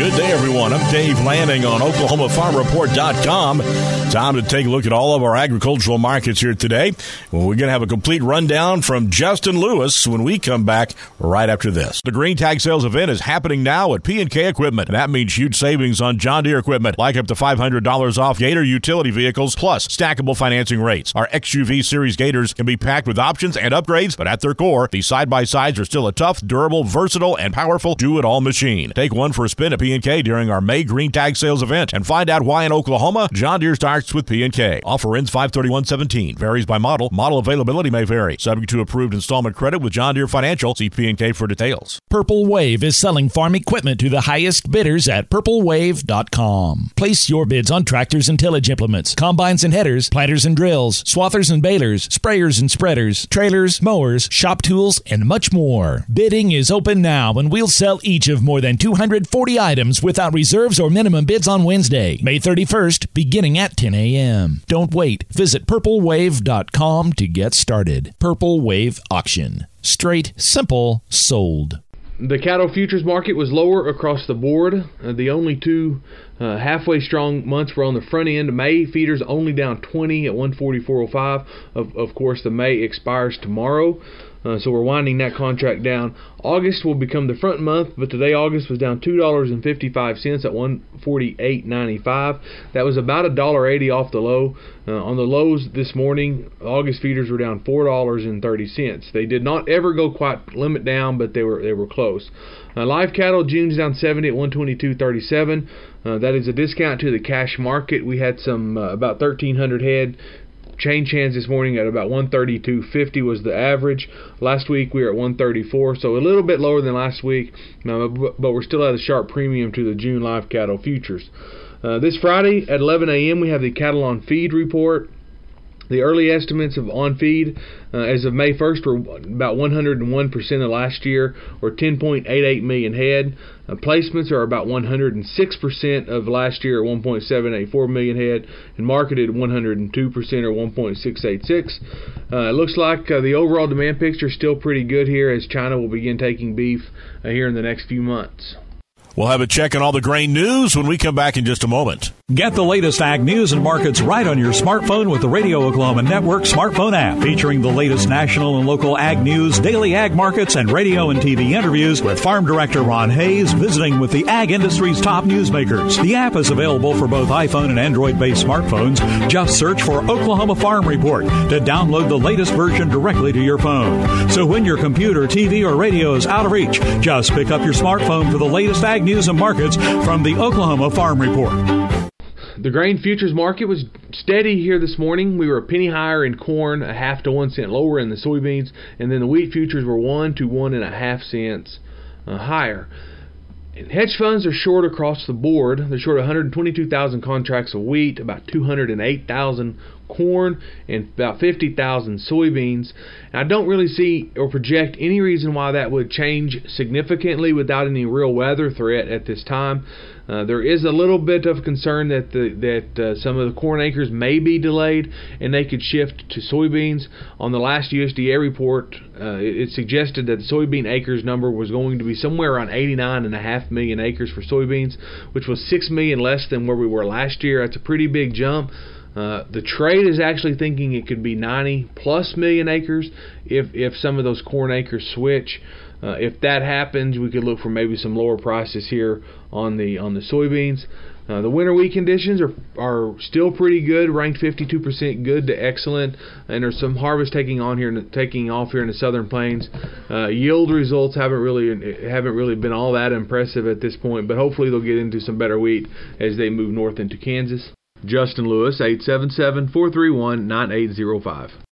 Good day, everyone. I'm Dave Lanning on OklahomaFarmReport.com. Time to take a look at all of our agricultural markets here today. Well, we're going to have a complete rundown from Justin Lewis when we come back right after this. The Green Tag Sales event is happening now at P&K Equipment. That means huge savings on John Deere equipment, like up to $500 off Gator utility vehicles, plus stackable financing rates. Our XUV Series Gators can be packed with options and upgrades, but at their core, these side-by-sides are still a tough, durable, versatile, and powerful do-it-all machine. Take one for a spin at P&K during our May Green Tag Sales event and find out why in Oklahoma, John Deere starts with P&K. Offer ends 5/31/17. Varies by model. Model availability may vary. Subject to approved installment credit with John Deere Financial. See P&K for details. Purple Wave is selling farm equipment to the highest bidders at purplewave.com. Place your bids on tractors and tillage implements, combines and headers, planters and drills, swathers and balers, sprayers and spreaders, trailers, mowers, shop tools, and much more. Bidding is open now, and we'll sell each of more than 240 items without reserves or minimum bids on Wednesday, May 31st, beginning at 10 a.m. Don't wait. Visit purplewave.com to get started. Purple Wave Auction. Straight, simple, sold. The cattle futures market was lower across the board. The only two halfway strong months were on the front end. May feeders only down 20 at 144.05. Of course, the May expires tomorrow, so we're winding that contract down. August will become the front month, but today August was down $2.55 at 148.95. That was about $1.80 off the low. On the lows this morning, August feeders were down $4.30. They did not ever go quite limit down, but they were close. Live cattle, June's down 70 at 122.37. That is a discount to the cash market. We had some about 1,300 head. Change hands this morning at about 132.50 was the average. Last week we were at 134, so a little bit lower than last week, but we're still at a sharp premium to the June live cattle futures. This Friday at 11 a.m. we have the cattle on feed report. The early estimates of on feed as of May 1st were about 101% of last year, or 10.88 million head. Placements are about 106% of last year, at 1.784 million head, and marketed 102%, or 1.686. It looks like the overall demand picture is still pretty good here, as China will begin taking beef here in the next few months. We'll have a check on all the grain news when we come back in just a moment. Get the latest ag news and markets right on your smartphone with the Radio Oklahoma Network smartphone app, featuring the latest national and local ag news, daily ag markets, and radio and TV interviews with Farm Director Ron Hayes visiting with the ag industry's top newsmakers. The app is available for both iPhone and Android-based smartphones. Just search for Oklahoma Farm Report to download the latest version directly to your phone. So when your computer, TV, or radio is out of reach, just pick up your smartphone for the latest ag news and markets from the Oklahoma Farm Report. The grain futures market was steady here this morning. We were a penny higher in corn, a half to 1 cent lower in the soybeans, and then the wheat futures were 1 to 1.5 cents higher. And hedge funds are short across the board. They're short 122,000 contracts of wheat, about 208,000 corn, and about 50,000 soybeans. And I don't really see or project any reason why that would change significantly without any real weather threat at this time. There is a little bit of concern that some of the corn acres may be delayed and they could shift to soybeans. On the last USDA report, it suggested that the soybean acres number was going to be somewhere around 89.5 million acres for soybeans, which was 6 million less than where we were last year. That's a pretty big jump. The trade is actually thinking it could be 90 plus million acres if some of those corn acres switch. If that happens, we could look for maybe some lower prices here on the soybeans. The winter wheat conditions are still pretty good, ranked 52% good to excellent, and there's some harvest taking off here in the southern plains. Yield results haven't really been all that impressive at this point, but hopefully they'll get into some better wheat as they move north into Kansas. Justin Lewis, 877-431-9805.